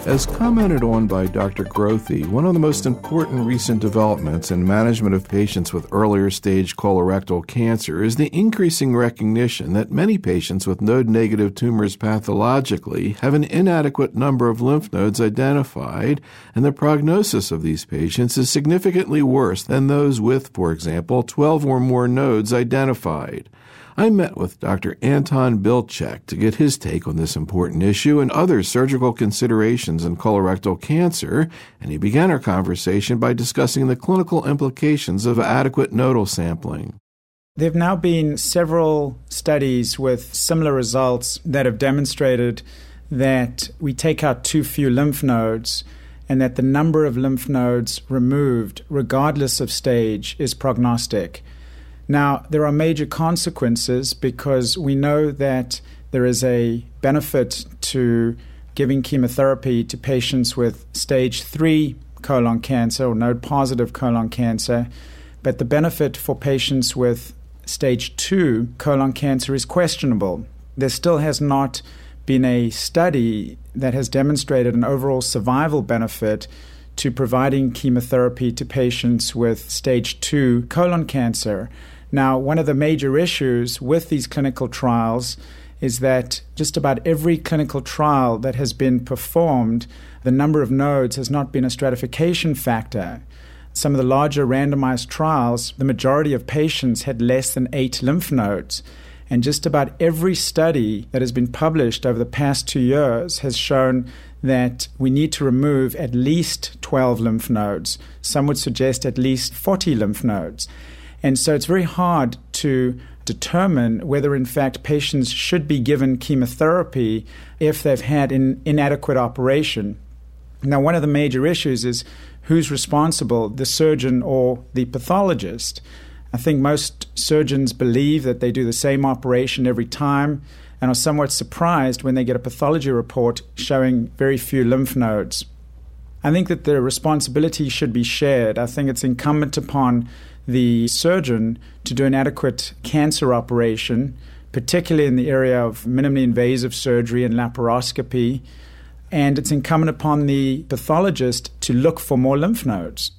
As commented on by Dr. Grothe, one of the most important recent developments in management of patients with earlier stage colorectal cancer is the increasing recognition that many patients with node-negative tumors pathologically have an inadequate number of lymph nodes identified, and the prognosis of these patients is significantly worse than those with, for example, 12 or more nodes identified. I met with Dr. Anton Bilczek to get his take on this important issue and other surgical considerations in colorectal cancer, and he began our conversation by discussing the clinical implications of adequate nodal sampling. There have now been several studies with similar results that have demonstrated that we take out too few lymph nodes and that the number of lymph nodes removed, regardless of stage, is prognostic. Now, there are major consequences because we know that there is a benefit to giving chemotherapy to patients with stage 3 colon cancer or node-positive colon cancer, but the benefit for patients with stage 2 colon cancer is questionable. There still has not been a study that has demonstrated an overall survival benefit to providing chemotherapy to patients with stage 2 colon cancer. Now, one of the major issues with these clinical trials is that just about every clinical trial that has been performed, the number of nodes has not been a stratification factor. Some of the larger randomized trials, the majority of patients had less than 8 lymph nodes. And just about every study that has been published over the past 2 years has shown that we need to remove at least 12 lymph nodes. Some would suggest at least 40 lymph nodes. And so it's very hard to determine whether, in fact, patients should be given chemotherapy if they've had an inadequate operation. Now, one of the major issues is who's responsible, the surgeon or the pathologist. I think most surgeons believe that they do the same operation every time and are somewhat surprised when they get a pathology report showing very few lymph nodes. I think that the responsibility should be shared. I think it's incumbent upon the surgeon to do an adequate cancer operation, particularly in the area of minimally invasive surgery and laparoscopy. And it's incumbent upon the pathologist to look for more lymph nodes.